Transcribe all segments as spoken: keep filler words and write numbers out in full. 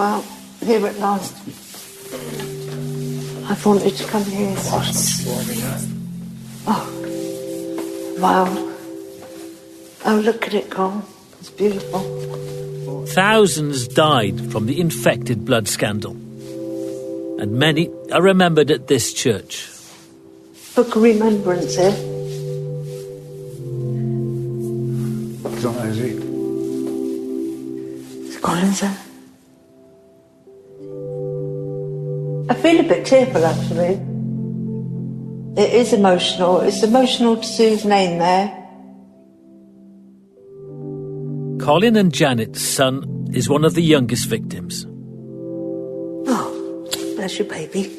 Well, here at last. I've wanted to come here since. Oh, wow. Oh, look at it, Cole. It's beautiful. Thousands died from the infected blood scandal. And many are remembered at this church. Book of remembrance here. It's not easy. It's Colin's there. I feel a bit tearful, actually. It is emotional. It's emotional to see his name there. Colin and Janet's son is one of the youngest victims. Oh, bless you, baby.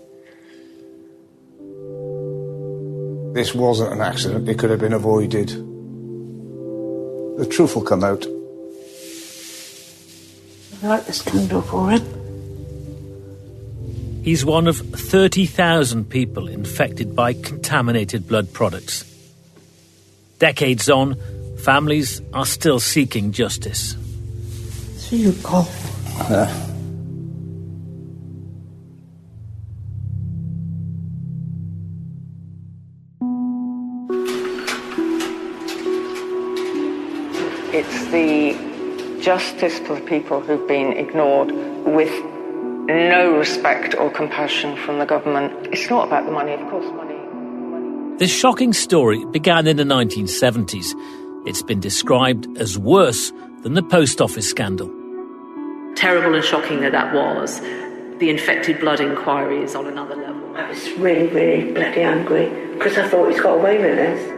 This wasn't an accident. It could have been avoided. The truth will come out. I like this candle for him. He's one of thirty thousand people infected by contaminated blood products. Decades on, families are still seeking justice. So you call. Uh. It's the justice for the people who've been ignored with no respect or compassion from the government. It's not about the money, of course, money. money. This shocking story began in the nineteen seventies. It's been described as worse than the post office scandal. Terrible and shocking that that was. The infected blood inquiry is on another level. I was really, really bloody angry because I thought he's got away with this.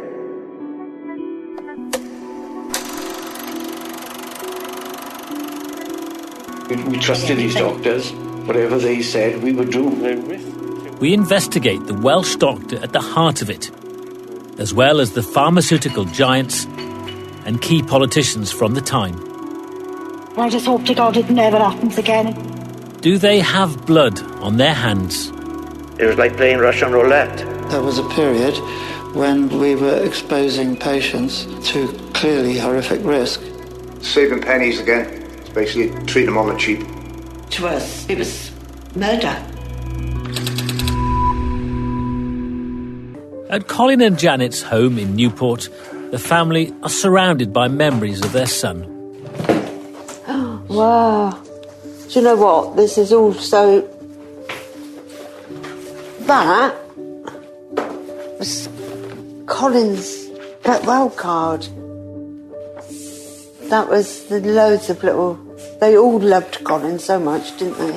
We trusted these doctors. Whatever they said, we would do. We investigate the Welsh doctor at the heart of it, as well as the pharmaceutical giants and key politicians from the time. I just hope to God it never happens again. Do they have blood on their hands? It was like playing Russian roulette. There was a period when we were exposing patients to clearly horrific risk. Saving pennies again. It's basically treat them on the cheap. To us, it was murder. At Colin and Janet's home in Newport, the family are surrounded by memories of their son. Wow. Do you know what? This is also... That was Colin's Get Well card. That was the loads of little... They all loved Colin so much, didn't they?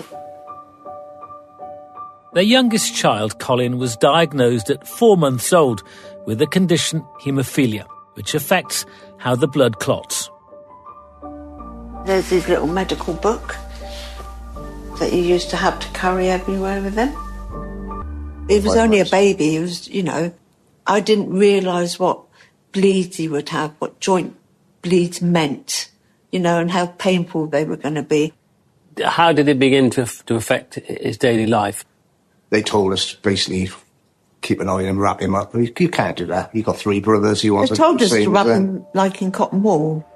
Their youngest child, Colin, was diagnosed at four months old with the condition haemophilia, which affects how the blood clots. There's his little medical book that he used to have to carry everywhere with him. He was only a baby. He was, you know, I didn't realise what bleeds he would have, what joint bleeds meant, you know, and how painful they were going to be. How did it begin to to affect his daily life? They told us basically keep an eye on him, wrap him up. You, you can't do that. You've got three brothers. You want They told us to wrap him like in cotton wool.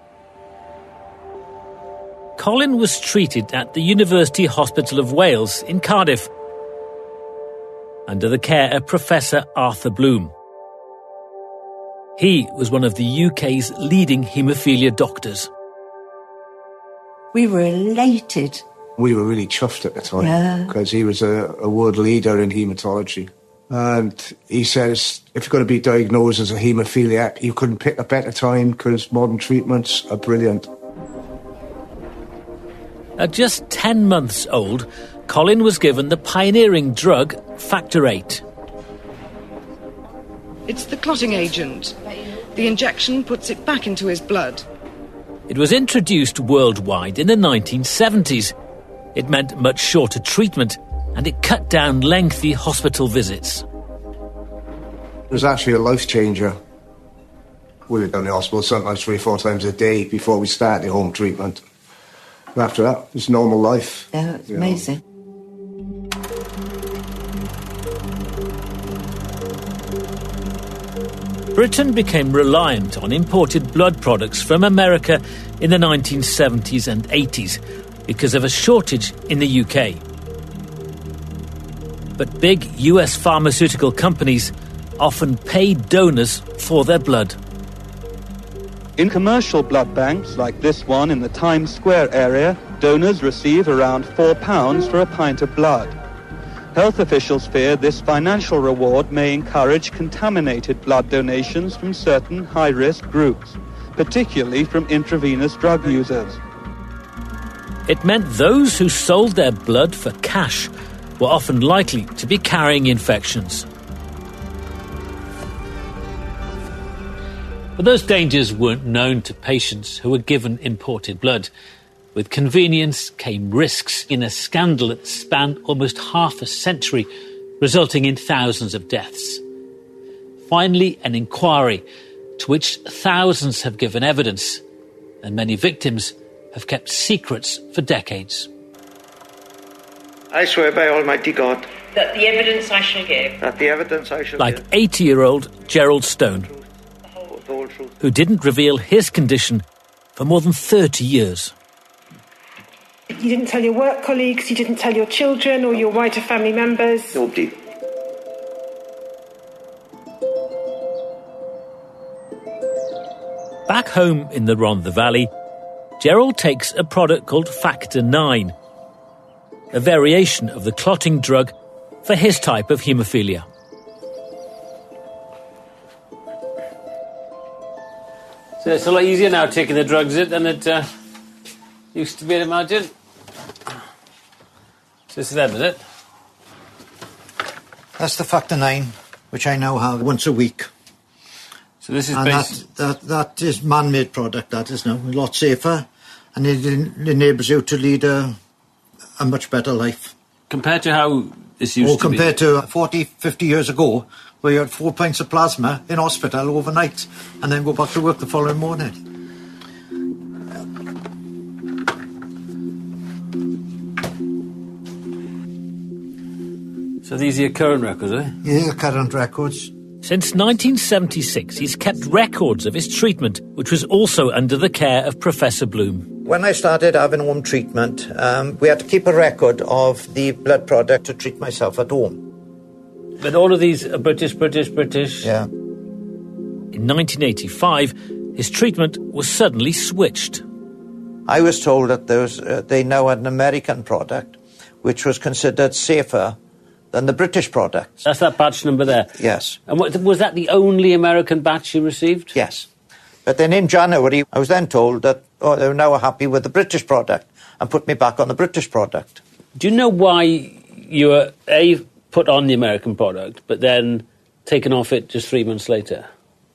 Colin was treated at the University Hospital of Wales in Cardiff under the care of Professor Arthur Bloom. He was one of the U K's leading haemophilia doctors. We were elated. We were really chuffed at the time because yeah. he was a, a world leader in haematology. And he says, if you're going to be diagnosed as a haemophiliac, you couldn't pick a better time because modern treatments are brilliant. At just ten months old, Colin was given the pioneering drug Factor eight. It's the clotting agent. The injection puts it back into his blood. It was introduced worldwide in the nineteen seventies. It meant much shorter treatment, and it cut down lengthy hospital visits. It was actually a life changer. We were down the hospital sometimes three or four times a day before we started the home treatment. But after that, it's normal life. Yeah, it's amazing. Know. Britain became reliant on imported blood products from America in the nineteen seventies and eighties, because of a shortage in the U K. But big U S pharmaceutical companies often pay donors for their blood. In commercial blood banks like this one in the Times Square area, donors receive around four pounds for a pint of blood. Health officials fear this financial reward may encourage contaminated blood donations from certain high-risk groups, particularly from intravenous drug users. It meant those who sold their blood for cash were often likely to be carrying infections. But those dangers weren't known to patients who were given imported blood. With convenience came risks in a scandal that spanned almost half a century, resulting in thousands of deaths. Finally, an inquiry to which thousands have given evidence, and many victims have kept secrets for decades. I swear by Almighty God that the evidence I shall give, that the evidence I shall like give, eighty-year-old Gerald Stone, who didn't reveal his condition for more than thirty years. You didn't tell your work colleagues, you didn't tell your children or your wider family members? Nobody. Back home in the Rhondda Valley, Gerald takes a product called Factor nine, a variation of the clotting drug for his type of haemophilia. So it's a lot easier now taking the drugs in than it uh, used to be, I'd imagine. So this is them, is it? That's the Factor nine, which I now have once a week. So this is and based... that, that, that is man-made product, that is now. A lot safer, and it enables you to lead a, a much better life. Compared to how this used or to be? Or compared to forty, fifty years ago, where you had four pints of plasma in hospital overnight, and then go back to work the following morning. So these are your current records, are they? Yeah, current records. Since nineteen seventy-six, he's kept records of his treatment, which was also under the care of Professor Bloom. When I started having home treatment, um, we had to keep a record of the blood product to treat myself at home. But all of these are British, British, British. Yeah. In nineteen eighty-five, his treatment was suddenly switched. I was told that there was, uh, they now had an American product, which was considered safer than the British product. That's that batch number there? Yes. And what, was that the only American batch you received? Yes. But then in January, I was then told that oh, they were now happy with the British product and put me back on the British product. Do you know why you were, A, put on the American product, but then taken off it just three months later?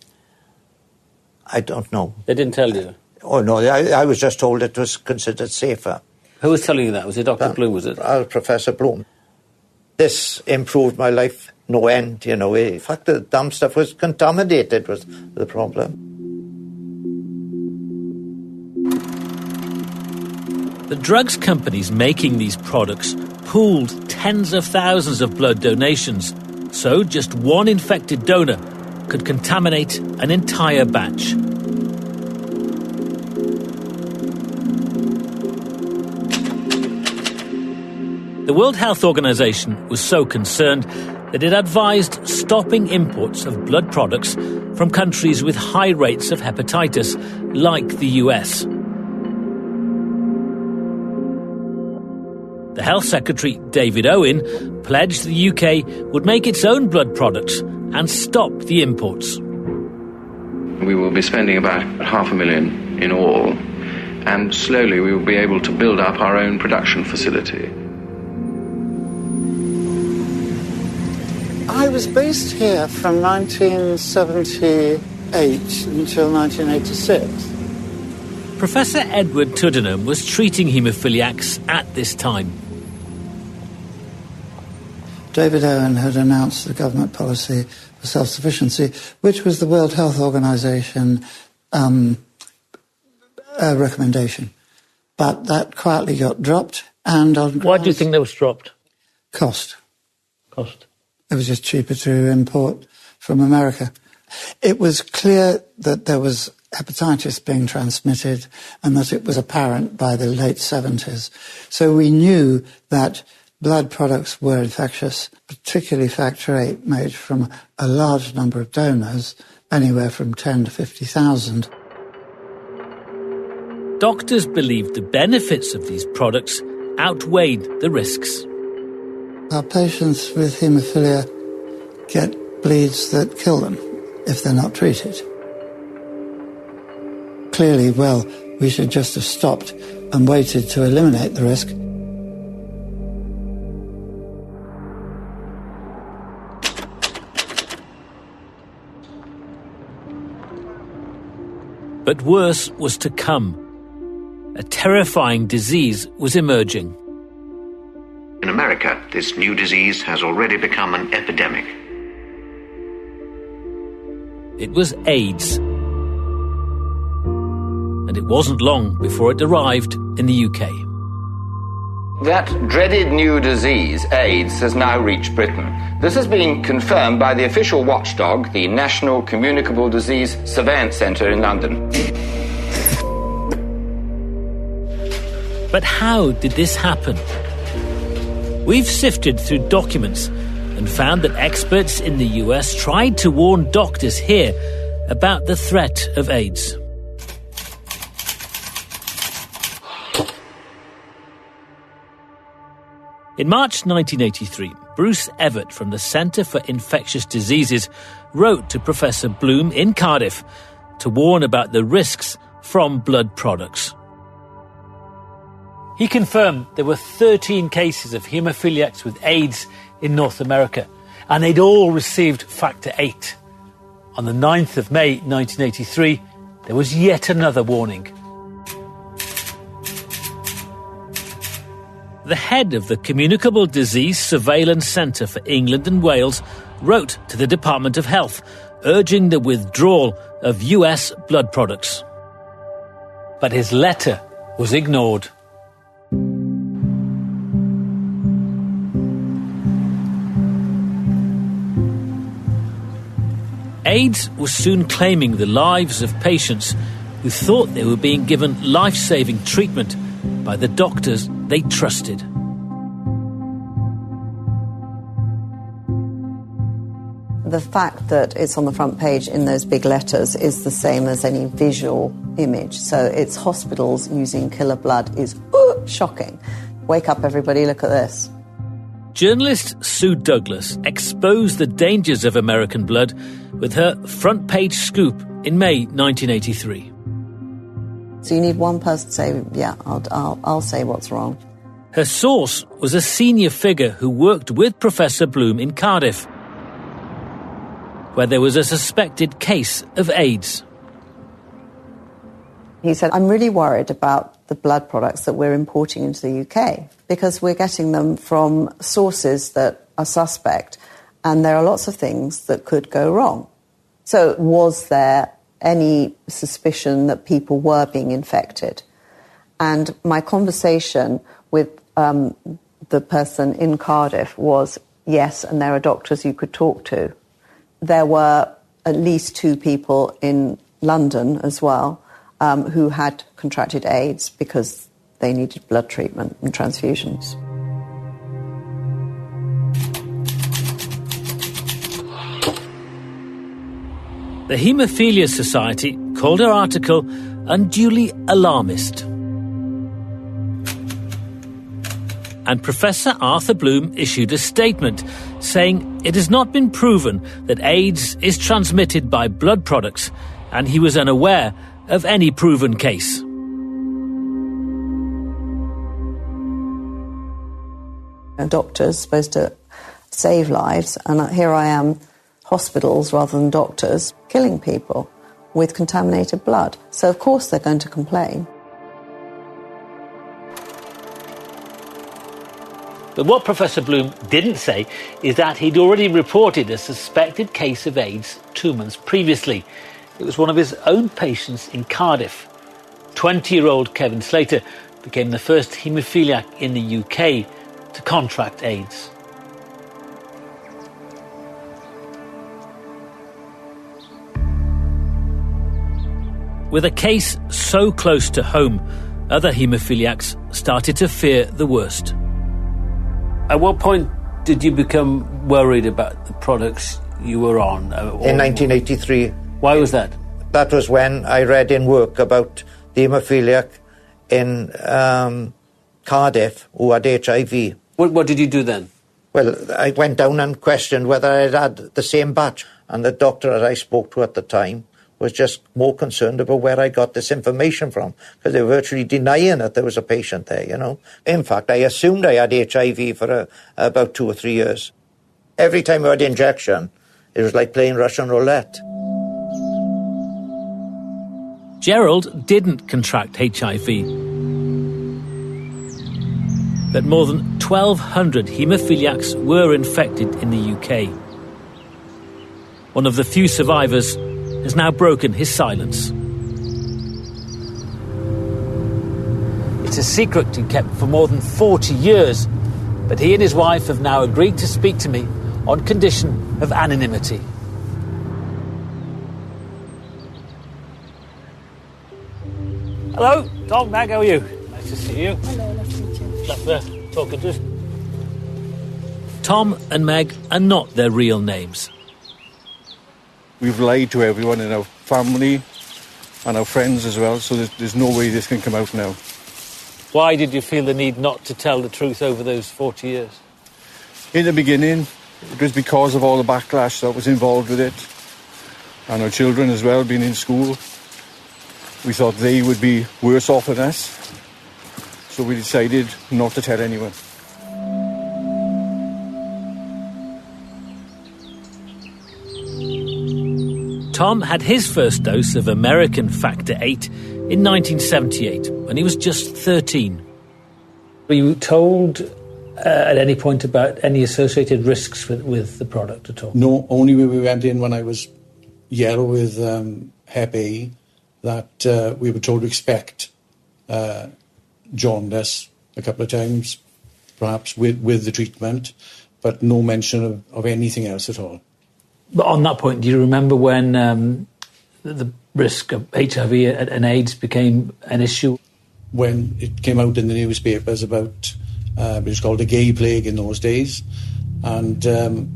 I don't know. They didn't tell you? Oh, no, I, I was just told it was considered safer. Who was telling you that? Was it Doctor Bloom, was it? Uh, Professor Bloom. This improved my life no end, you know. In fact, the damn stuff was contaminated was the problem. The drugs companies making these products pooled tens of thousands of blood donations, so just one infected donor could contaminate an entire batch. The World Health Organization was so concerned that it advised stopping imports of blood products from countries with high rates of hepatitis, like the U S. The Health Secretary, David Owen, pledged the U K would make its own blood products and stop the imports. We will be spending about half a million in all, and slowly we will be able to build up our own production facility. I was based here from nineteen seventy-eight until nineteen eighty-six. Professor Edward Tuddenham was treating haemophiliacs at this time. David Owen had announced the government policy for self-sufficiency, which was the World Health Organization um, uh, recommendation. But that quietly got dropped. And on Why do you think that was dropped? Cost. Cost. It was just cheaper to import from America. It was clear that there was hepatitis being transmitted, and that it was apparent by the late seventies. So we knew that blood products were infectious, particularly factor eight made from a large number of donors, anywhere from ten to fifty thousand. Doctors believed the benefits of these products outweighed the risks. Our patients with haemophilia get bleeds that kill them if they're not treated. Clearly, well, we should just have stopped and waited to eliminate the risk. But worse was to come. A terrifying disease was emerging. In America, this new disease has already become an epidemic. It was AIDS. And it wasn't long before it arrived in the U K. That dreaded new disease, AIDS, has now reached Britain. This has been confirmed by the official watchdog, the National Communicable Disease Surveillance Centre in London. But how did this happen? We've sifted through documents and found that experts in the U S tried to warn doctors here about the threat of AIDS. In March nineteen eighty-three, Bruce Evett from the Centre for Infectious Diseases wrote to Professor Bloom in Cardiff to warn about the risks from blood products. He confirmed there were thirteen cases of haemophiliacs with AIDS in North America, and they'd all received factor eight. On the ninth of May nineteen eighty-three, there was yet another warning. The head of the Communicable Disease Surveillance Centre for England and Wales wrote to the Department of Health, urging the withdrawal of U S blood products. But his letter was ignored. AIDS was soon claiming the lives of patients who thought they were being given life-saving treatment by the doctors they trusted. The fact that it's on the front page in those big letters is the same as any visual image. So it's hospitals using killer blood is ooh, shocking. Wake up, everybody, look at this. Journalist Sue Douglas exposed the dangers of American blood with her front-page scoop in May nineteen eighty-three. So you need one person to say, yeah, I'll, I'll, I'll say what's wrong. Her source was a senior figure who worked with Professor Bloom in Cardiff, where there was a suspected case of AIDS. He said, I'm really worried about the blood products that we're importing into the U K because we're getting them from sources that are suspect, and there are lots of things that could go wrong. So was there any suspicion that people were being infected? And my conversation with um, the person in Cardiff was, yes, and there are doctors you could talk to. There were at least two people in London as well um, who had contracted AIDS because they needed blood treatment and transfusions. The Haemophilia Society called her article unduly alarmist. And Professor Arthur Bloom issued a statement saying it has not been proven that AIDS is transmitted by blood products, and he was unaware of any proven case. A doctor's supposed to save lives, and here I am, hospitals rather than doctors, killing people with contaminated blood. So of course they're going to complain. But what Professor Bloom didn't say is that he'd already reported a suspected case of AIDS two months previously. It was one of his own patients in Cardiff. twenty-year-old Kevin Slater became the first haemophiliac in the U K to contract AIDS. With a case so close to home, other haemophiliacs started to fear the worst. At what point did you become worried about the products you were on? In nineteen eighty-three. Why was that? That was when I read in work about the haemophiliac in um, Cardiff who had H I V. What, what did you do then? Well, I went down and questioned whether I'd had the same batch. And the doctor that I spoke to at the time was just more concerned about where I got this information from, because they were virtually denying that there was a patient there, you know. In fact, I assumed I had H I V for a, about two or three years. Every time I had injection, it was like playing Russian roulette. Gerald didn't contract H I V. But more than twelve hundred haemophiliacs were infected in the U K. One of the few survivors has now broken his silence. It's a secret he kept for more than forty years, but he and his wife have now agreed to speak to me on condition of anonymity. Hello, Tom, Mag, how are you? Nice to see you. Hello, nice to meet you. Love uh, talking to us. Tom and Meg are not their real names. We've lied to everyone in our family and our friends as well, so there's, there's no way this can come out now. Why did you feel the need not to tell the truth over those forty years? In the beginning, it was because of all the backlash that was involved with it, and our children as well, being in school. We thought they would be worse off than us, so we decided not to tell anyone. Tom had his first dose of American Factor eight in nineteen seventy-eight, when he was just thirteen. Were you told uh, at any point about any associated risks with, with the product at all? No, only when we went in when I was yellow with um, Hep A, that uh, we were told to expect uh, jaundice a couple of times, perhaps with, with the treatment, but no mention of, of anything else at all. But on that point, do you remember when um, the risk of H I V and AIDS became an issue? When it came out in the newspapers about, uh, it was called a gay plague in those days, and um,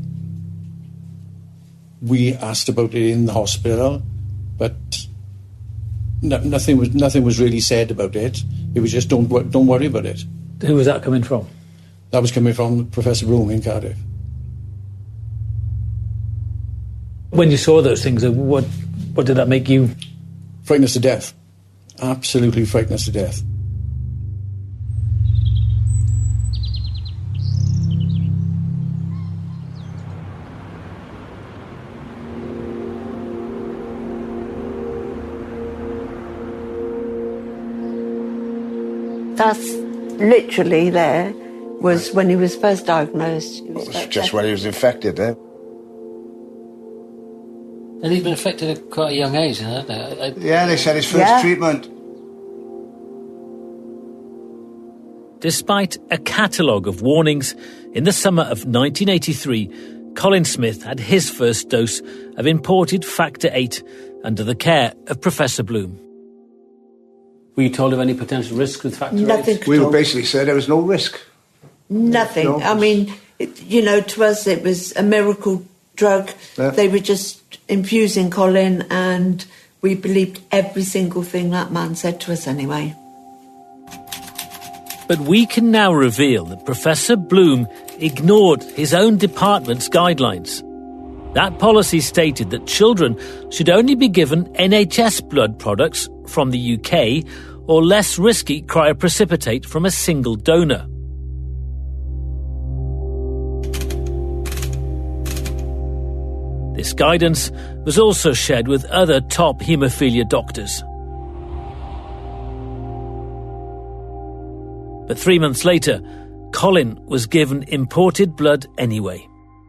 we asked about it in the hospital, but no, nothing was nothing was really said about it. It was just don't don't worry about it. Who was that coming from? That was coming from Professor Bloom in Cardiff. When you saw those things, what what did that make you? Frightened us to death. Absolutely frightened us to death. That's literally there was when he was first diagnosed. It was well, just when he was infected, eh? And he'd been affected at quite a young age, hadn't they? Yeah, they said his first yeah. treatment. Despite a catalogue of warnings, in the summer of nineteen eighty-three, Colin Smith had his first dose of imported Factor eight under the care of Professor Bloom. Were you told of any potential risks with Factor Nothing eight? We were basically said there was no risk. Nothing. No. I mean, it, you know, to us it was a miracle drug. Yeah. They were just infusing Colin, and we believed every single thing that man said to us anyway. But we can now reveal that Professor Bloom ignored his own department's guidelines. That policy stated that children should only be given N H S blood products from the U K or less risky cryoprecipitate from a single donor. This guidance was also shared with other top haemophilia doctors. But three months later, Colin was given imported blood anyway.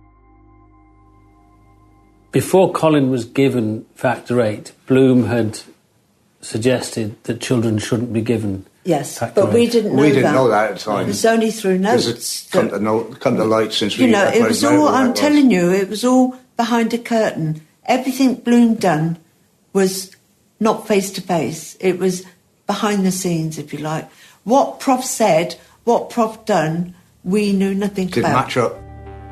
Before Colin was given Factor eight, Bloom had suggested that children shouldn't be given Yes, Factor but we eight. didn't know we didn't that. know that at the time. It was only through notes. It's come to, know, come to light since we... You know, it was all, I'm was. telling you, it was all behind a curtain. Everything Bloom done was not face to face. It was behind the scenes, if you like. What Prof said, what Prof done, we knew nothing Didn't about. match up.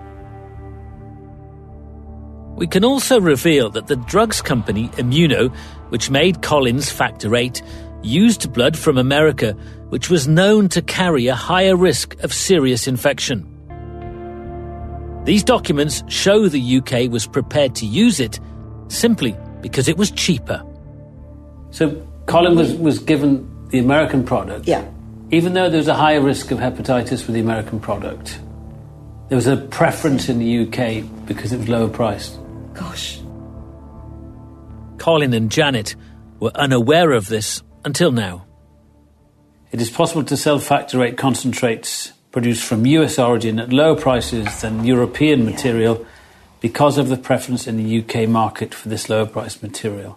We can also reveal that the drugs company Immuno, which made Collins Factor eight, used blood from America, which was known to carry a higher risk of serious infection. These documents show the U K was prepared to use it simply because it was cheaper. So Colin was, was given the American product. Yeah. Even though there was a higher risk of hepatitis with the American product, there was a preference in the U K because it was lower priced. Gosh. Colin and Janet were unaware of this until now. It is possible to sell Factor eight concentrates produced from U S origin at lower prices than European material yeah. because of the preference in the U K market for this lower priced material.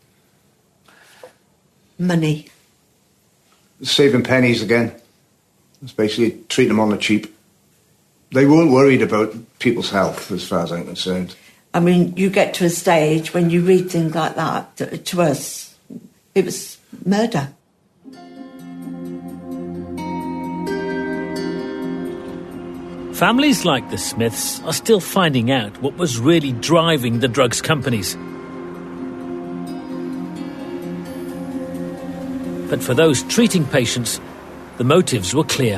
Money. Saving pennies again. It's basically treating them on the cheap. They weren't worried about people's health, as far as I'm concerned. I mean, you get to a stage when you read things like that, to, to us, it was murder. Families like the Smiths are still finding out what was really driving the drugs companies. But for those treating patients, the motives were clear.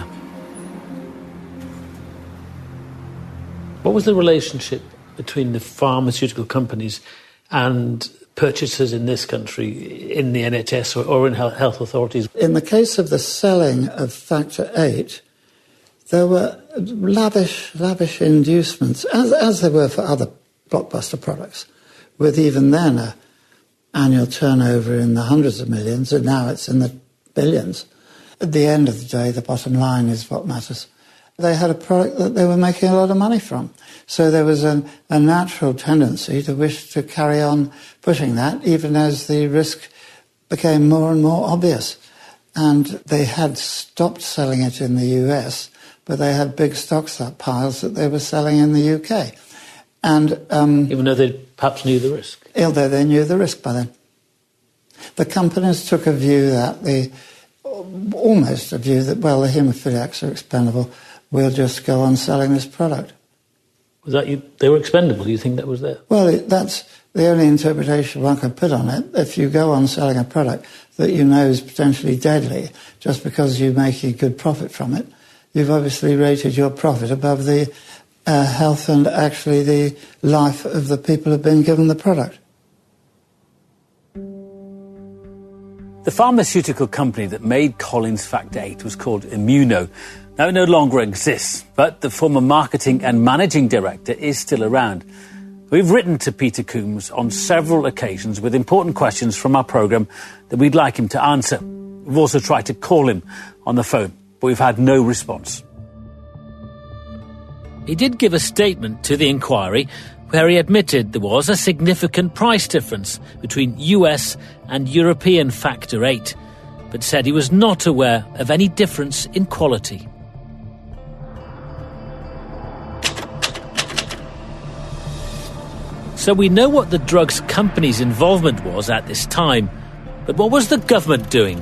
What was the relationship between the pharmaceutical companies and purchasers in this country, in the N H S or, or in health authorities? In the case of the selling of Factor eight, there were lavish, lavish inducements, as, as there were for other blockbuster products, with even then a annual turnover in the hundreds of millions, and now it's in the billions. At the end of the day, the bottom line is what matters. They had a product that they were making a lot of money from. So there was a, a natural tendency to wish to carry on pushing that, even as the risk became more and more obvious. And they had stopped selling it in the U S, but they had big stock piles that they were selling in the U K. And um, even though they perhaps knew the risk? Although they knew the risk by then. The companies took a view that the, almost a view that, well, the haemophiliacs are expendable, we'll just go on selling this product. Was that you? They were expendable, you think that was there? Well, it, that's the only interpretation one can put on it. If you go on selling a product that you know is potentially deadly, just because you make a good profit from it, you've obviously rated your profit above the uh, health and actually the life of the people who've been given the product. The pharmaceutical company that made Collins Factor eight was called Immuno. Now, it no longer exists, but the former marketing and managing director is still around. We've written to Peter Coombs on several occasions with important questions from our programme that we'd like him to answer. We've also tried to call him on the phone, but we've had no response. He did give a statement to the inquiry where he admitted there was a significant price difference between U S and European Factor eight, but said he was not aware of any difference in quality. So we know what the drugs company's involvement was at this time, but what was the government doing?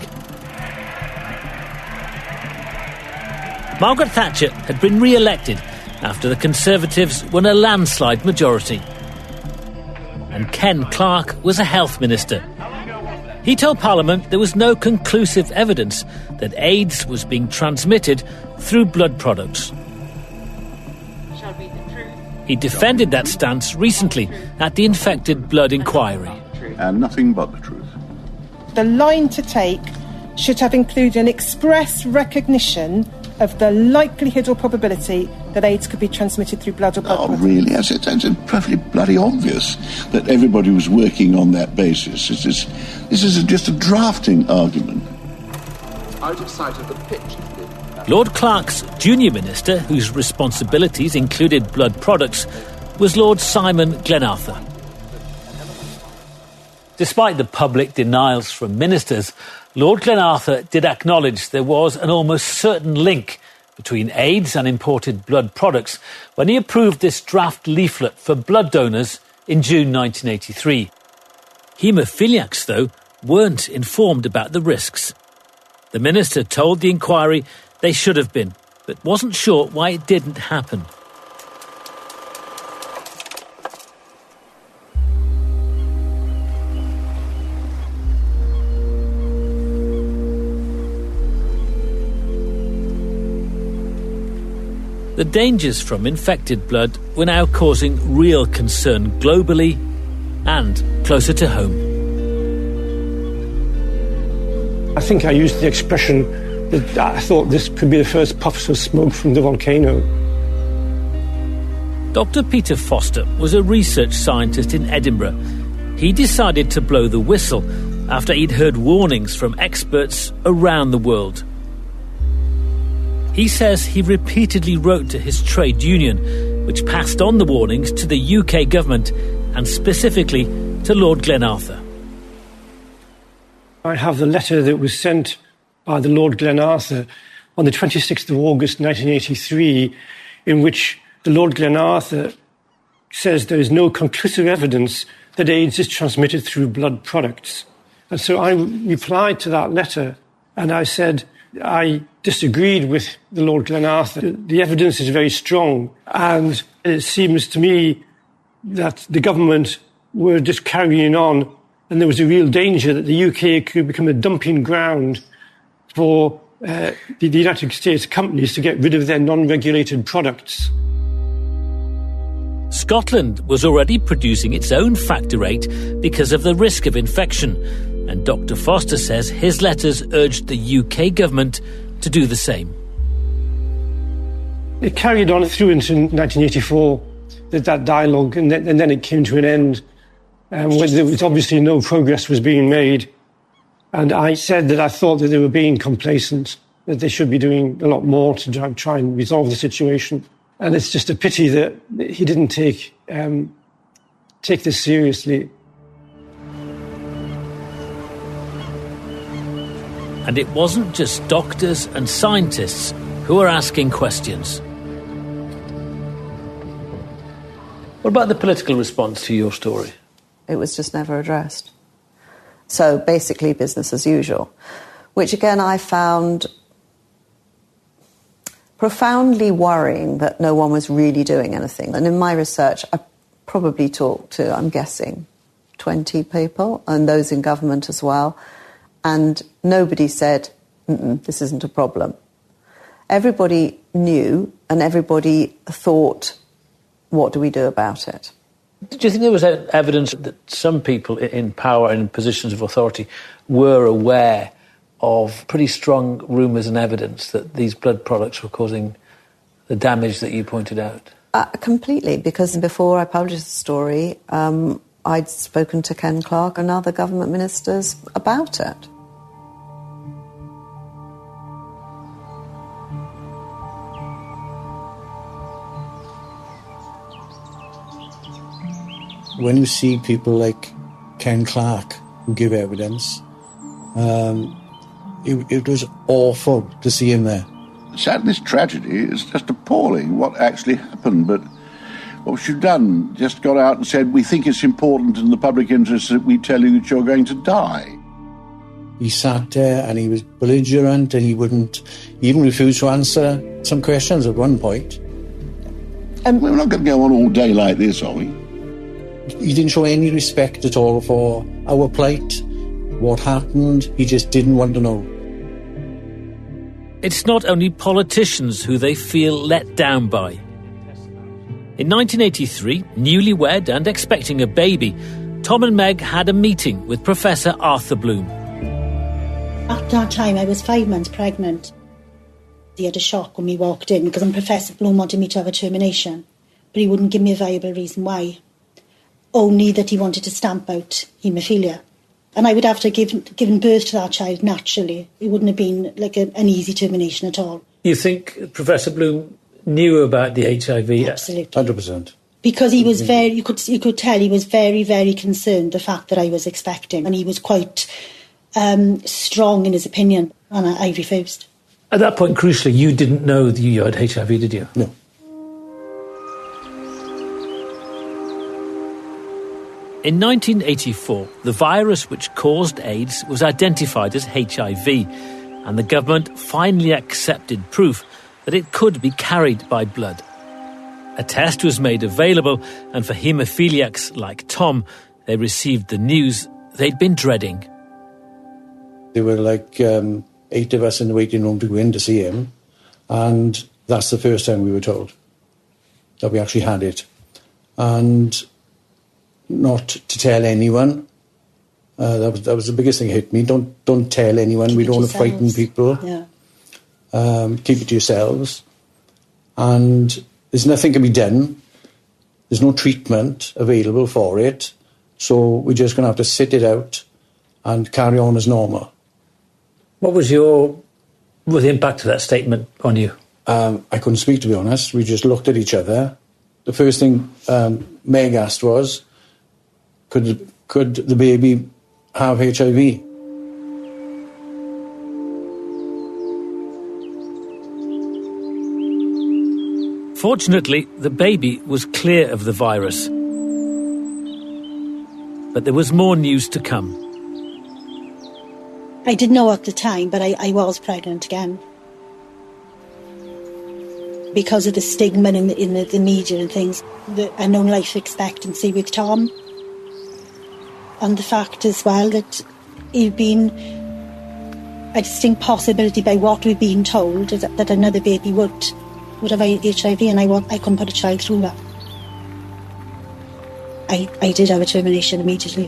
Margaret Thatcher had been re-elected after the Conservatives won a landslide majority. And Ken Clarke was a health minister. He told Parliament there was no conclusive evidence that AIDS was being transmitted through blood products. He defended that stance recently at the Infected Blood Inquiry. And nothing but the truth. The line to take should have included an express recognition of the likelihood or probability that AIDS could be transmitted through blood or blood. Oh, really? It's, it's, it's perfectly bloody obvious that everybody was working on that basis. This is, this is just a drafting argument. Out of sight of the pitch. Lord Clarke's junior minister, whose responsibilities included blood products, was Lord Simon Glenarthur. Despite the public denials from ministers, Lord Glenarthur did acknowledge there was an almost certain link between AIDS and imported blood products when he approved this draft leaflet for blood donors in June nineteen eighty-three. Haemophiliacs, though, weren't informed about the risks. The minister told the inquiry they should have been, but wasn't sure why it didn't happen. The dangers from infected blood were now causing real concern globally and closer to home. I think I used the expression that I thought this could be the first puffs of smoke from the volcano. Doctor Peter Foster was a research scientist in Edinburgh. He decided to blow the whistle after he'd heard warnings from experts around the world. He says he repeatedly wrote to his trade union, which passed on the warnings to the U K government and specifically to Lord Glenarthur. I have the letter that was sent by the Lord Glenarthur on the twenty-sixth of August nineteen eighty-three, in which the Lord Glenarthur says there is no conclusive evidence that AIDS is transmitted through blood products. And so I replied to that letter and I said I disagreed with the Lord Glenarthur. The evidence is very strong, and it seems to me that the government were just carrying on, and there was a real danger that the U K could become a dumping ground for uh, the, the United States companies to get rid of their non-regulated products. Scotland was already producing its own factor eight because of the risk of infection, and Doctor Foster says his letters urged the U K government to do the same. It carried on through into nineteen eighty-four, that, that dialogue, and then, and then it came to an end um, when there was obviously no progress was being made. And I said that I thought that they were being complacent, that they should be doing a lot more to try, try and resolve the situation. And it's just a pity that he didn't take um, take this seriously. And it wasn't just doctors and scientists who were asking questions. What about the political response to your story? It was just never addressed. So basically business as usual, which again I found profoundly worrying that no one was really doing anything. And in my research, I probably talked to, I'm guessing, twenty people, and those in government as well. And nobody said, Mm-mm, this isn't a problem. Everybody knew and everybody thought, what do we do about it? Do you think there was evidence that some people in power and in positions of authority were aware of pretty strong rumours and evidence that these blood products were causing the damage that you pointed out? Uh, completely, because before I published the story, um, I'd spoken to Ken Clarke and other government ministers about it. When you see people like Ken Clarke who give evidence, um, it, it was awful to see him there. Sadly, this tragedy is just appalling what actually happened, but what you've done, just got out and said, we think it's important in the public interest that we tell you that you're going to die. He sat there and he was belligerent and he wouldn't even refuse to answer some questions at one point. Um, We're not going to go on all day like this, are we? He didn't show any respect at all for our plight, what happened. He just didn't want to know. It's not only politicians who they feel let down by. In nineteen eighty-three, newlywed and expecting a baby, Tom and Meg had a meeting with Professor Arthur Bloom. At that time, I was five months pregnant. He had a shock when we walked in because Professor Bloom wanted me to have a termination, but he wouldn't give me a viable reason why. Only that he wanted to stamp out haemophilia. And I would have to give given birth to that child naturally. It wouldn't have been like a, an easy termination at all. You think Professor Bloom knew about the H I V? Absolutely. one hundred percent. Because he was very, you could you could tell he was very, very concerned the fact that I was expecting. And he was quite um, strong in his opinion. And I, I refused. At that point, crucially, you didn't know that you had H I V, did you? No. In nineteen eighty-four, the virus which caused AIDS was identified as H I V, and the government finally accepted proof that it could be carried by blood. A test was made available, and for haemophiliacs like Tom, they received the news they'd been dreading. There were like um, eight of us in the waiting room to go in to see him, and that's the first time we were told that we actually had it. And not to tell anyone. Uh, that was that was the biggest thing that hit me. Don't don't tell anyone. Keep we don't want to frighten people. Yeah. Um, keep it to yourselves. And there's nothing can be done. There's no treatment available for it. So we're just going to have to sit it out and carry on as normal. What was your what was the impact of that statement on you? Um, I couldn't speak, to be honest. We just looked at each other. The first thing um, Meg asked was, could could the baby have H I V? Fortunately, the baby was clear of the virus. But there was more news to come. I didn't know at the time, but I, I was pregnant again. Because of the stigma in the, in the, the media and things, the unknown life expectancy with Tom. And the fact as well that he'd been a distinct possibility by what we've been told that, that another baby would would have H I V, and I, I couldn't put a child through that. I, I did have a termination immediately.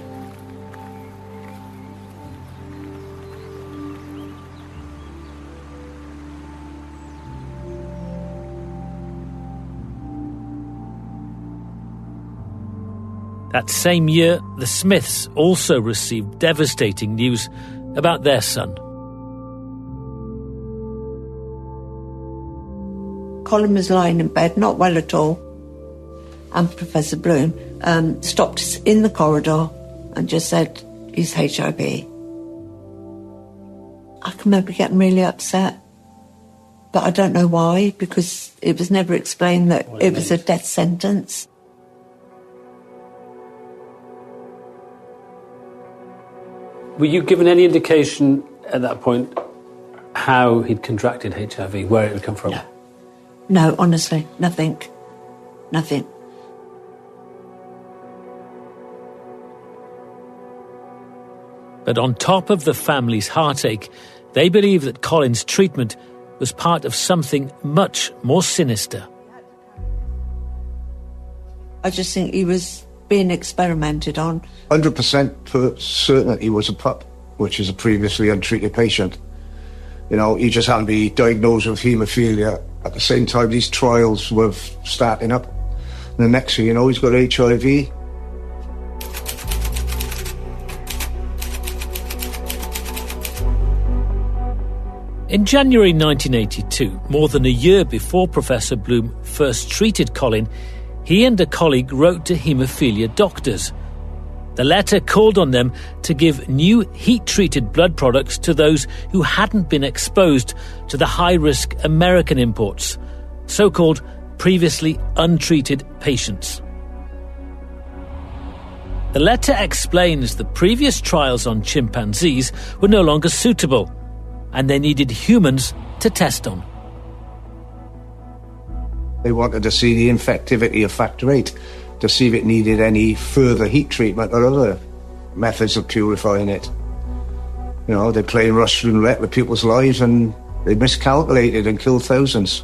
That same year, the Smiths also received devastating news about their son. Colin was lying in bed, not well at all, and Professor Bloom um, stopped us in the corridor and just said, he's H I V. I can remember getting really upset, but I don't know why, because it was never explained that it, it was a death sentence. Were you given any indication at that point how he'd contracted H I V, where it would come from? No, no honestly, nothing. Nothing. But on top of the family's heartache, they believe that Colin's treatment was part of something much more sinister. I just think he was being experimented on. one hundred percent for certain that he was a pup, which is a previously untreated patient. You know, he just happened to be diagnosed with haemophilia at the same time these trials were starting up. And the next thing you know, he's got H I V. In January nineteen eighty-two, more than a year before Professor Bloom first treated Colin, he and a colleague wrote to haemophilia doctors. The letter called on them to give new heat-treated blood products to those who hadn't been exposed to the high-risk American imports, so-called previously untreated patients. The letter explains the previous trials on chimpanzees were no longer suitable, and they needed humans to test on. They wanted to see the infectivity of factor eight, to see if it needed any further heat treatment or other methods of purifying it. You know, they're playing Russian roulette with people's lives and they miscalculated and killed thousands.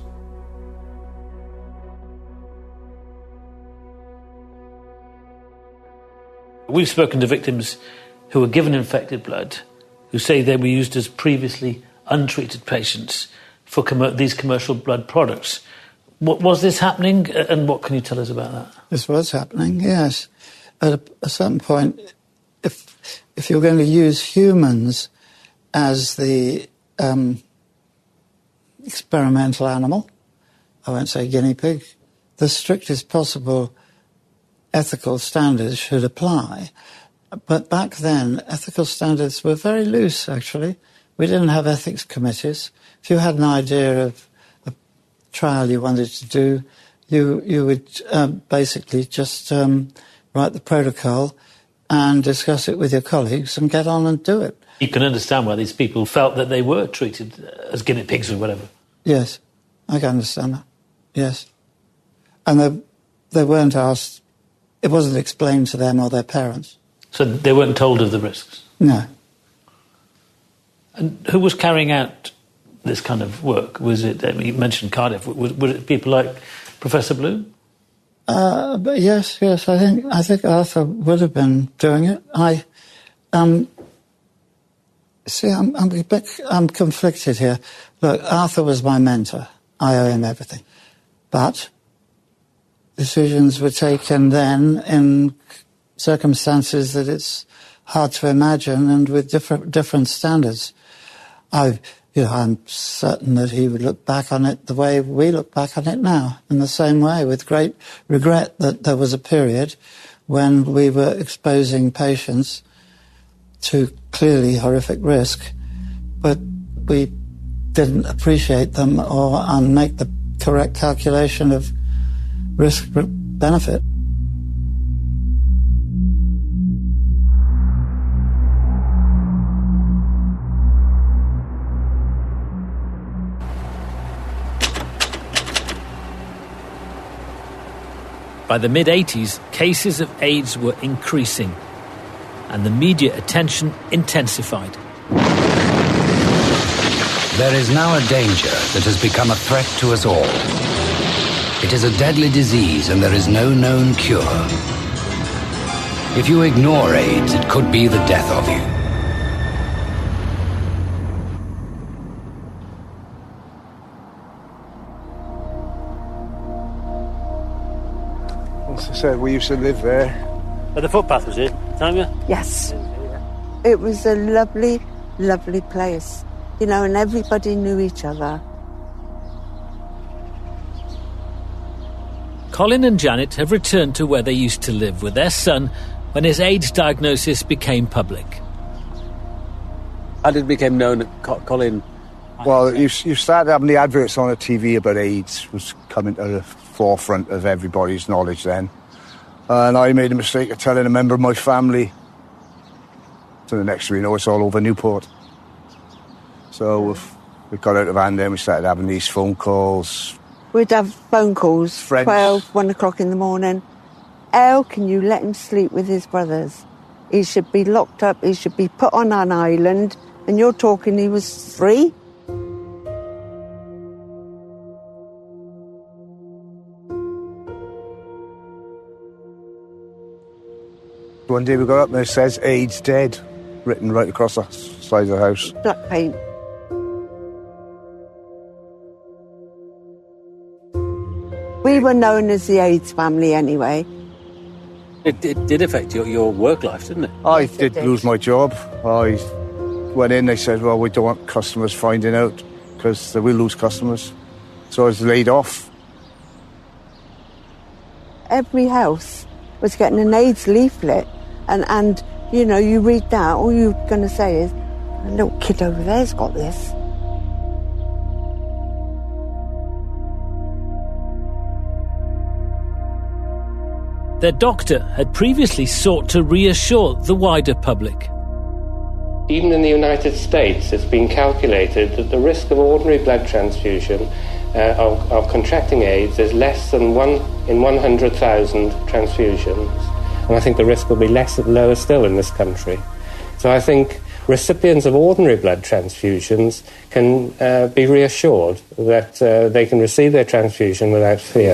We've spoken to victims who were given infected blood, who say they were used as previously untreated patients for com- these commercial blood products. What, was this happening, and what can you tell us about that? This was happening, yes. At a, a certain point, if if you're going to use humans as the um, experimental animal, I won't say guinea pig, the strictest possible ethical standards should apply. But back then, ethical standards were very loose, actually. We didn't have ethics committees. If you had an idea of a trial you wanted to do, you you would um, basically just um, write the protocol. and discuss it with your colleagues and get on and do it. You can understand why these people felt that they were treated as guinea pigs or whatever. Yes, I can understand that. Yes. And they, they weren't asked, it wasn't explained to them or their parents. So they weren't told of the risks? No. And who was carrying out this kind of work? Was it, I mean, you mentioned Cardiff, was, were it people like Professor Bloom? Uh, but yes, yes, I think I think Arthur would have been doing it. I, um, see, I'm, I'm a bit, I'm conflicted here. Look, Arthur was my mentor. I owe him everything. But decisions were taken then in circumstances that it's hard to imagine and with different different standards. I, you know, I'm certain that he would look back on it the way we look back on it now, in the same way, with great regret that there was a period when we were exposing patients to clearly horrific risk, but we didn't appreciate them or um, make the correct calculation of risk-benefit. By the mid-eighties, cases of AIDS were increasing, and the media attention intensified. There is now a danger that has become a threat to us all. It is a deadly disease and there is no known cure. If you ignore AIDS, it could be the death of you. As I said, we used to live there. But the footpath was it, Tanya? Yes. It was a lovely, lovely place, you know, and everybody knew each other. Colin and Janet have returned to where they used to live with their son when his AIDS diagnosis became public. How did it become known that Co- Colin... Well, you, you started having the adverts on the T V about AIDS was coming to the forefront of everybody's knowledge then. And I made a mistake of telling a member of my family. So the next thing we know, it's all over Newport. So we've, we got out of hand then, we started having these phone calls. We'd have phone calls, Friends. twelve, one o'clock in the morning. How can you let him sleep with his brothers? He should be locked up, he should be put on an island, and you're talking he was three? One day we got up and it says AIDS dead, written right across the side of the house. Black paint. We were known as the AIDS family anyway. It, it did affect your, your work life, didn't it? I did lose my job. I went in, they said, well, we don't want customers finding out because they will lose customers. So I was laid off. Every house was getting an AIDS leaflet. And, and you know, you read that, all you're going to say is, a little kid over there's got this. Their doctor had previously sought to reassure the wider public. Even in the United States, it's been calculated that the risk of ordinary blood transfusion uh, of, of contracting AIDS is less than one in one hundred thousand transfusions. And I think the risk will be less lower still in this country. So I think recipients of ordinary blood transfusions can uh, be reassured that uh, they can receive their transfusion without fear.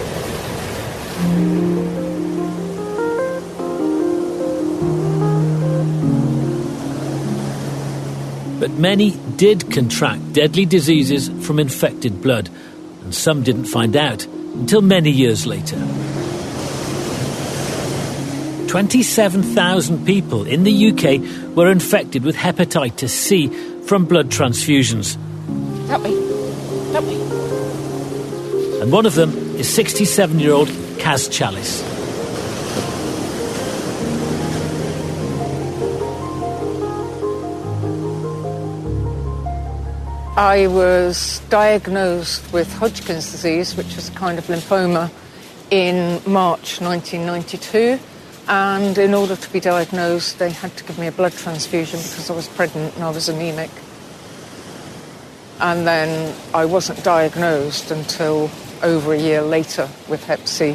But many did contract deadly diseases from infected blood, and some didn't find out until many years later. twenty-seven thousand people in the U K were infected with hepatitis C from blood transfusions. Help me. Help me. And one of them is sixty-seven-year-old Kaz Chalice. I was diagnosed with Hodgkin's disease, which was a kind of lymphoma, in March nineteen ninety-two. And in order to be diagnosed, they had to give me a blood transfusion because I was pregnant and I was anaemic. And then I wasn't diagnosed until over a year later with hep C.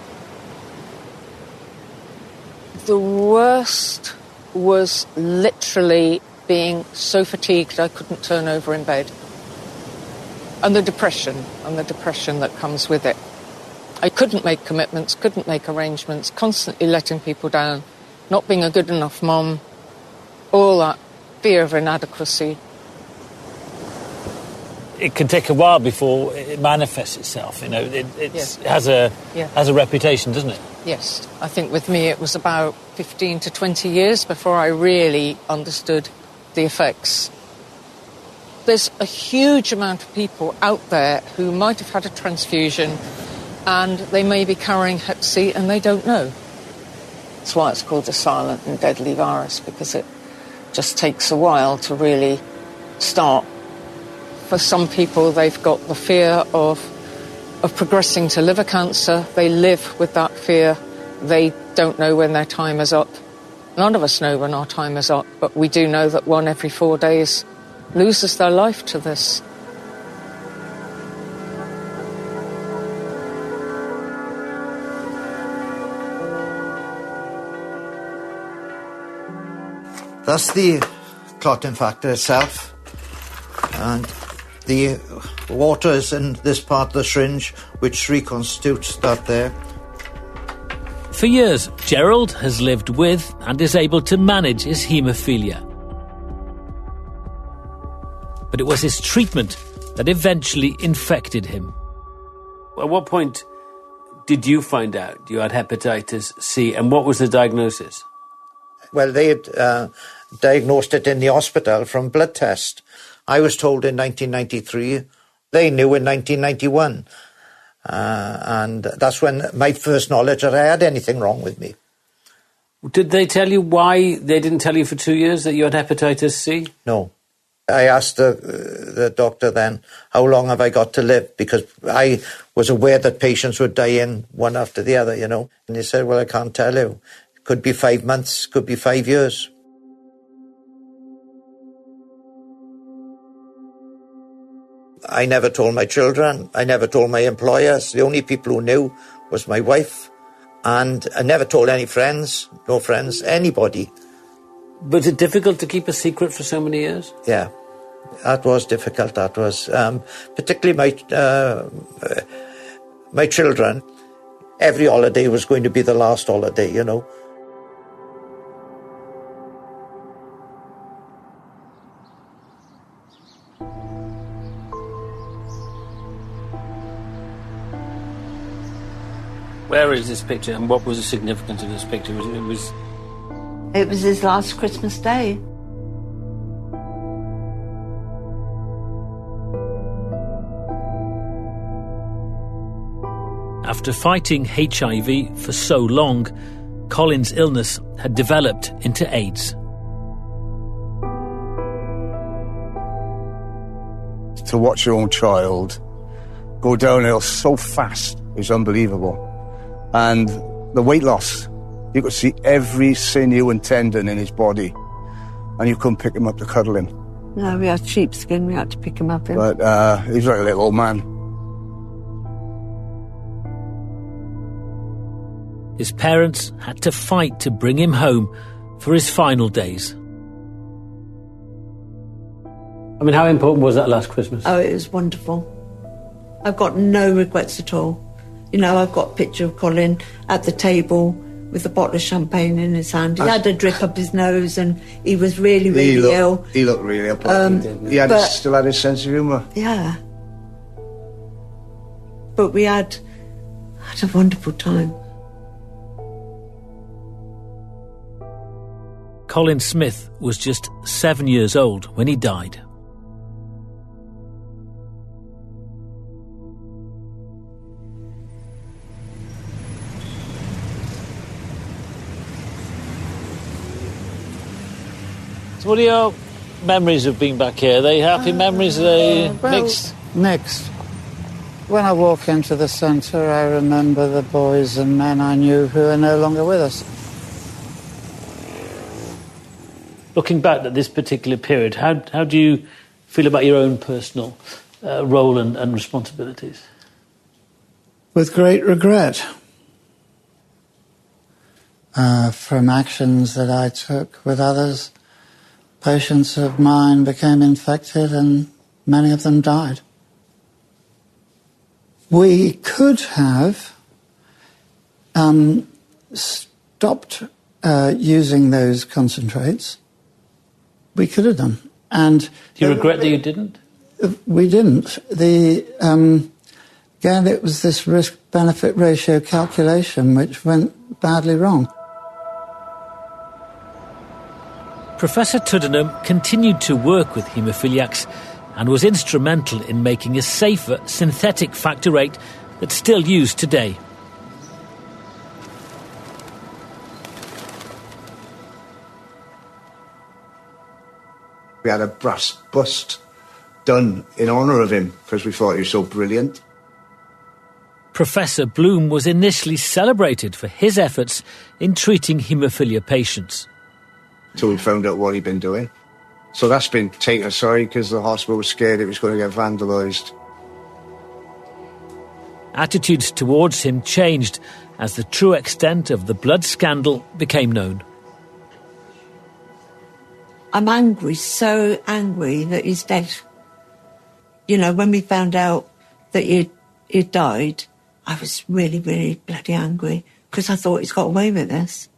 The worst was literally being so fatigued I couldn't turn over in bed. And the depression, and the depression that comes with it. I couldn't make commitments, couldn't make arrangements, constantly letting people down, not being a good enough mum, all that fear of inadequacy. It can take a while before it manifests itself, you know, it, it's, Yeah. it has a Yeah. has a reputation, doesn't it? Yes, I think with me it was about fifteen to twenty years before I really understood the effects. There's a huge amount of people out there who might have had a transfusion and they may be carrying hep C and they don't know. That's why it's called a silent and deadly virus, because it just takes a while to really start. For some people, they've got the fear of of progressing to liver cancer. They live with that fear. They don't know when their time is up. None of us know when our time is up, but we do know that one every four days loses their life to this. That's the clotting factor itself. And the water is in this part of the syringe, which reconstitutes that there. For years, Gerald has lived with and is able to manage his haemophilia. But it was his treatment that eventually infected him. At what point did you find out you had hepatitis C, and what was the diagnosis? Well, they had uh, diagnosed it in the hospital from blood test. I was told in nineteen ninety-three. They knew in nineteen ninety-one. Uh, and that's when my first knowledge that I had anything wrong with me. Did they tell you why they didn't tell you for two years that you had hepatitis C? No. I asked the, the doctor then, how long have I got to live? Because I was aware that patients would die in one after the other, you know. And he said, well, I can't tell you. It could be five months, could be five years. I never told my children. I never told my employers. The only people who knew was my wife. And I never told any friends, no friends, anybody. But is it difficult to keep a secret for so many years? Yeah, that was difficult, that was. Um, particularly my, uh, my children. Every holiday was going to be the last holiday, you know. Where is this picture, and what was the significance of this picture? Was it, it was... It was his last Christmas Day. After fighting H I V for so long, Colin's illness had developed into AIDS. To watch your own child go downhill so fast is unbelievable. And the weight loss, you could see every sinew and tendon in his body, and you couldn't pick him up to cuddle him. No, we had sheepskin, we had to pick him up. In. But uh, he was like a little old man. His parents had to fight to bring him home for his final days. I mean, how important was that last Christmas? Oh, it was wonderful. I've got no regrets at all. You know, I've got a picture of Colin at the table with a bottle of champagne in his hand. He had a drip up his nose and he was really, really he looked, ill. He looked really ill. Um, he he had but, still had his sense of humour. Yeah. But we had, had a wonderful time. Colin Smith was just seven years old when he died. So what are your memories of being back here? Are they happy uh, memories? Are they well, mixed? Mixed. When I walk into the centre, I remember the boys and men I knew who are no longer with us. Looking back at this particular period, how, how do you feel about your own personal uh, role and, and responsibilities? With great regret. Uh, from actions that I took with others, patients of mine became infected and many of them died. We could have um, stopped uh, using those concentrates. We could have done. And do you regret that you didn't? We didn't. The um, again, it was this risk-benefit ratio calculation which went badly wrong. Professor Tuddenham continued to work with haemophiliacs and was instrumental in making a safer synthetic factor eight that's still used today. We had a brass bust done in honour of him because we thought he was so brilliant. Professor Bloom was initially celebrated for his efforts in treating haemophilia patients. Until we found out what he'd been doing. So that's been taken aside because the hospital was scared it was going to get vandalised. Attitudes towards him changed as the true extent of the blood scandal became known. I'm angry, so angry that he's dead. You know, when we found out that he he died, I was really, really bloody angry because I thought he's got away with this.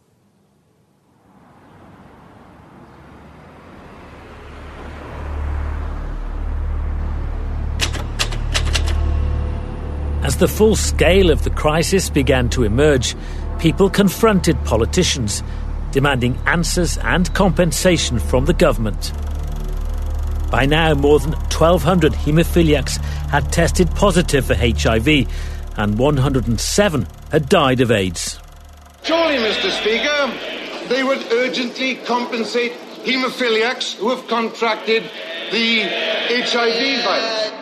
As the full scale of the crisis began to emerge, people confronted politicians, demanding answers and compensation from the government. By now, more than twelve hundred haemophiliacs had tested positive for H I V, and one hundred seven had died of AIDS. Surely, Mister Speaker, they would urgently compensate haemophiliacs who have contracted the H I V virus.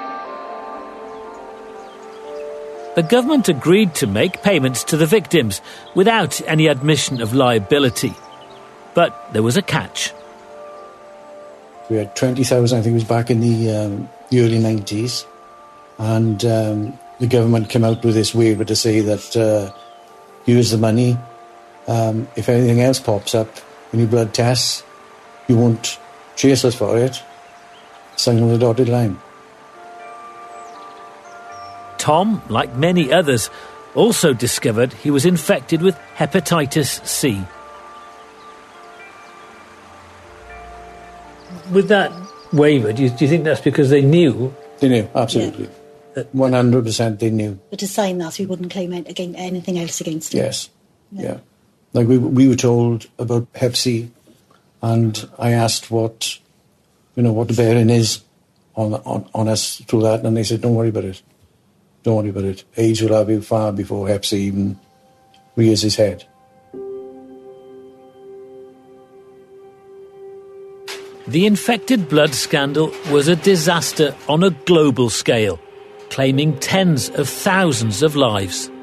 The government agreed to make payments to the victims without any admission of liability. But there was a catch. We had twenty thousand, I think it was back in the, um, the early nineties. And um, the government came out with this waiver to say that uh, here's the money. Um, if anything else pops up in your blood tests, you won't chase us for it. Sign on the dotted line. Tom, like many others, also discovered he was infected with hepatitis C. With that waiver, do you, do you think that's because they knew? They knew, absolutely. Yeah. one hundred percent they knew. But to sign that, we wouldn't claim against anything else against it. Yes, yeah. yeah. Like we we were told about Hep C, and I asked what, you know, what the bearing is on, on, on us through that, and they said, don't worry about it. Don't worry about it. AIDS will have you far before Hep C even rears his head. The infected blood scandal was a disaster on a global scale, claiming tens of thousands of lives.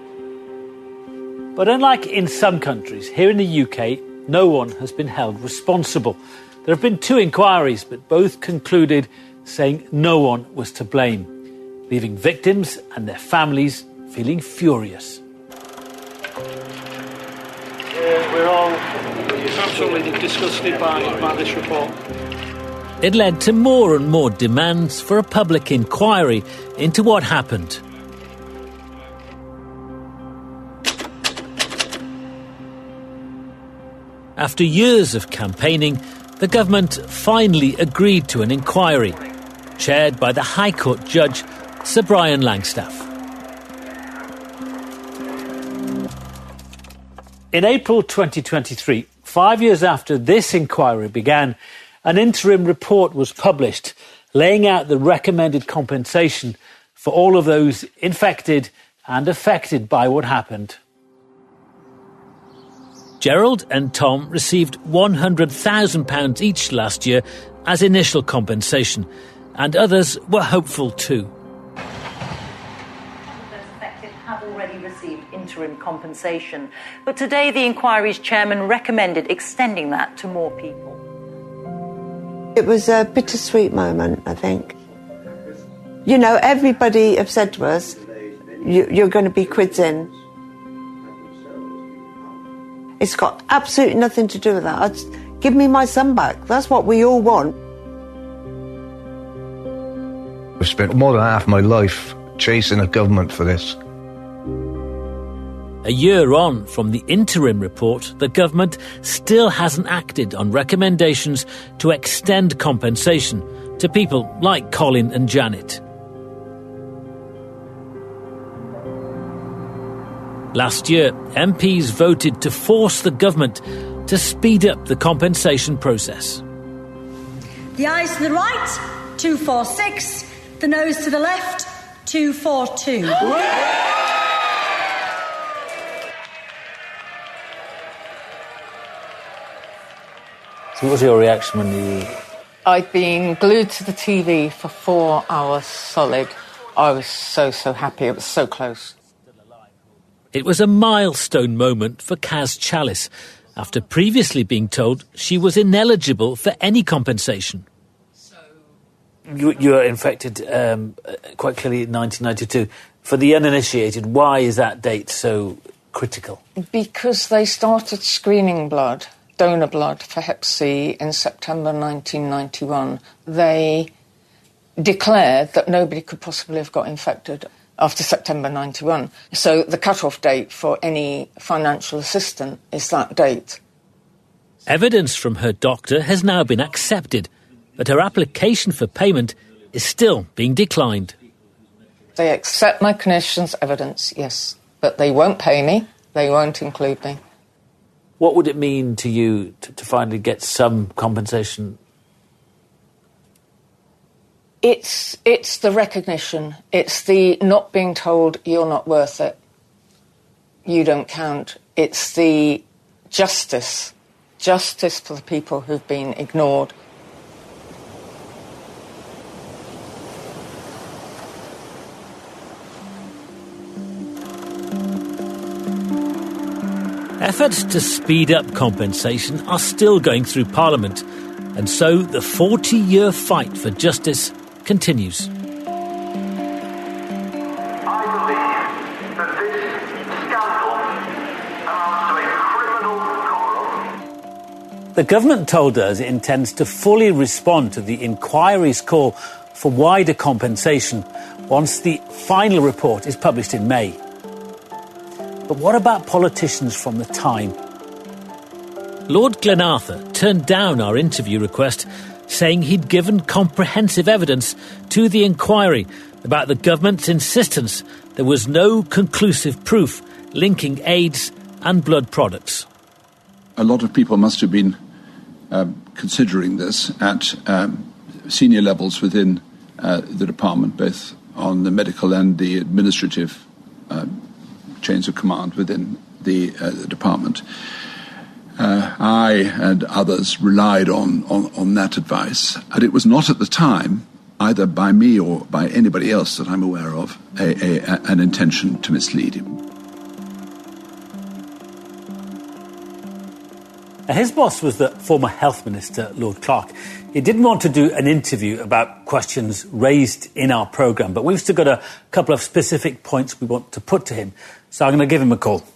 But unlike in some countries, here in the U K, no one has been held responsible. There have been two inquiries, but both concluded saying no one was to blame, leaving victims and their families feeling furious. Uh, we're all absolutely disgusted by, by this report. It led to more and more demands for a public inquiry into what happened. After years of campaigning, the government finally agreed to an inquiry, chaired by the High Court judge Sir Brian Langstaff. In April twenty twenty-three, five years after this inquiry began, an interim report was published laying out the recommended compensation for all of those infected and affected by what happened. Gerald and Tom received one hundred thousand pounds each last year as initial compensation, and others were hopeful too. Have already received interim compensation, but today the inquiry's chairman recommended extending that to more people. It was a bittersweet moment, I think. You know, everybody have said to us, you, you're going to be quids in. It's got absolutely nothing to do with that. I'd, give me my son back. That's what we all want. I've spent more than half my life chasing a government for this. A year on from the interim report, the government still hasn't acted on recommendations to extend compensation to people like Colin and Janet. Last year, M Ps voted to force the government to speed up the compensation process. The ayes to the right, two four six. The noes to the left, two four two. So what was your reaction when you... I'd been glued to the T V for four hours solid. I was so, so happy. It was so close. It was a milestone moment for Kaz Chalice, after previously being told she was ineligible for any compensation. You, you were infected um, quite clearly in nineteen ninety-two. For the uninitiated, why is that date so critical? Because they started screening blood, donor blood for hep C in September nineteen ninety-one. They declared that nobody could possibly have got infected after September ninety-one. So the cut-off date for any financial assistance is that date. Evidence from her doctor has now been accepted, but her application for payment is still being declined. They accept my clinician's evidence, yes, but they won't pay me, they won't include me. What would it mean to you to, to finally get some compensation? It's, it's the recognition, it's the not being told you're not worth it, you don't count. It's the justice, justice for the people who've been ignored. Efforts to speed up compensation are still going through Parliament, and so the forty-year fight for justice continues. The government told us it intends to fully respond to the inquiry's call for wider compensation once the final report is published in May. But what about politicians from the time? Lord Glenarthur turned down our interview request, saying he'd given comprehensive evidence to the inquiry about the government's insistence there was no conclusive proof linking AIDS and blood products. A lot of people must have been um, considering this at um, senior levels within uh, the department, both on the medical and the administrative uh, chains of command within the, uh, the department. Uh, I and others relied on, on, on that advice, and it was not at the time, either by me or by anybody else that I'm aware of, a, a, an intention to mislead him. His boss was the former Health Minister, Lord Clark. He didn't want to do an interview about questions raised in our programme, but we've still got a couple of specific points we want to put to him, so I'm going to give him a call.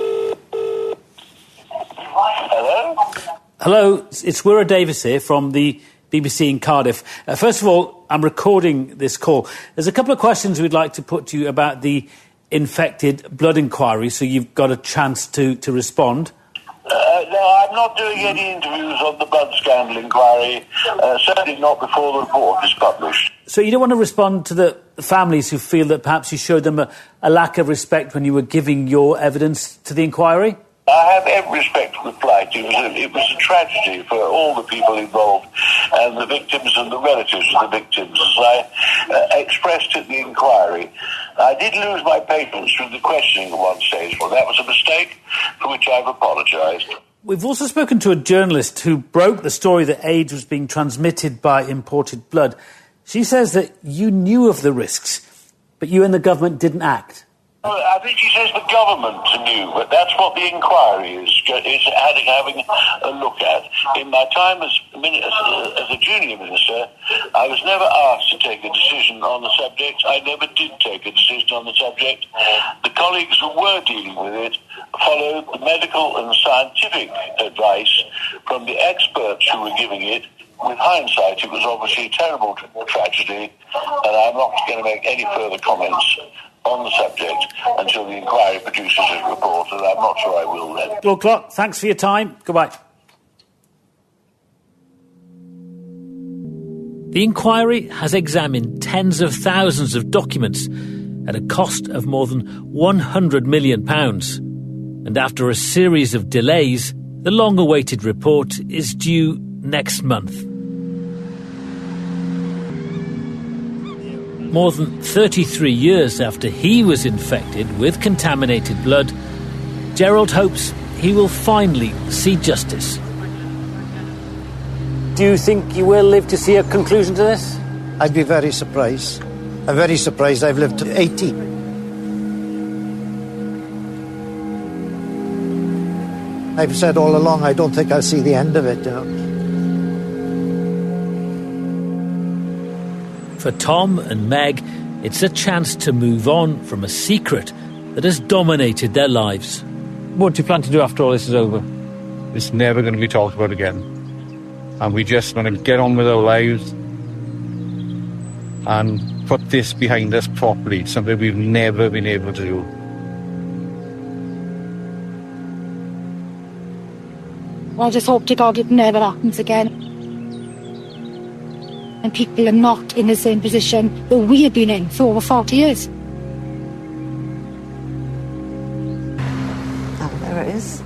Hello? Hello, it's Wirra Davis here from the B B C in Cardiff. Uh, first of all, I'm recording this call. There's a couple of questions we'd like to put to you about the infected blood inquiry, so you've got a chance to, to respond. Uh, no, I'm not doing any interviews on the blood scandal inquiry, uh, certainly not before the report is published. So you don't want to respond to the families who feel that perhaps you showed them a, a lack of respect when you were giving your evidence to the inquiry? I have every respect for the plight. It was, a, it was a tragedy for all the people involved and the victims and the relatives of the victims. As I uh, expressed at the inquiry, I did lose my patience through the questioning at one stage. Well, that was a mistake for which I've apologised. We've also spoken to a journalist who broke the story that AIDS was being transmitted by imported blood. She says that you knew of the risks, but you and the government didn't act. Well, I think he says the government knew, but that's what the inquiry is, is having a look at. In my time as, as a junior minister, I was never asked to take a decision on the subject. I never did take a decision on the subject. The colleagues who were dealing with it followed the medical and scientific advice from the experts who were giving it. With hindsight, it was obviously a terrible tragedy, and I'm not going to make any further comments on the subject until the inquiry produces its report, and I'm not sure I will then. Lord Clark, thanks for your time. Goodbye. The inquiry has examined tens of thousands of documents at a cost of more than one hundred million pounds. And after a series of delays, the long-awaited report is due next month. More than thirty-three years after he was infected with contaminated blood, Gerald hopes he will finally see justice. Do you think you will live to see a conclusion to this? I'd be very surprised. I'm very surprised I've lived to eighty. I've said all along I don't think I'll see the end of it, you know. For Tom and Meg, it's a chance to move on from a secret that has dominated their lives. What do you plan to do after all this is over? It's never going to be talked about again. And we just want to get on with our lives and put this behind us properly, something we've never been able to do. I just hope to God it never happens again. And people are not in the same position that we have been in for over forty years. Oh, there it is.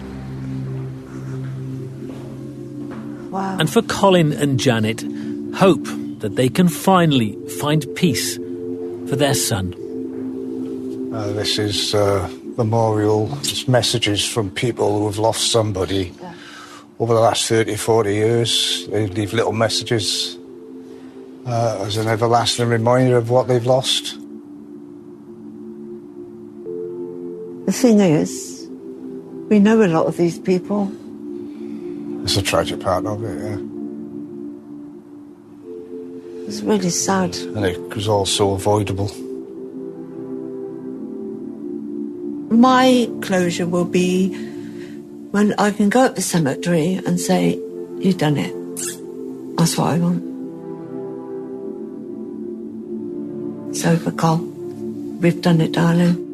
Wow. And for Colin and Janet, hope that they can finally find peace for their son. Uh, this is uh, memorial, it's messages from people who have lost somebody. Yeah. Over the last thirty, forty years, they leave little messages uh, as an everlasting reminder of what they've lost. The thing is, we know a lot of these people. It's a tragic part of it, yeah. It's really sad. And it was all so avoidable. My closure will be when I can go at the cemetery and say, you've done it. That's what I want. It's over, Col. We've done it, darling.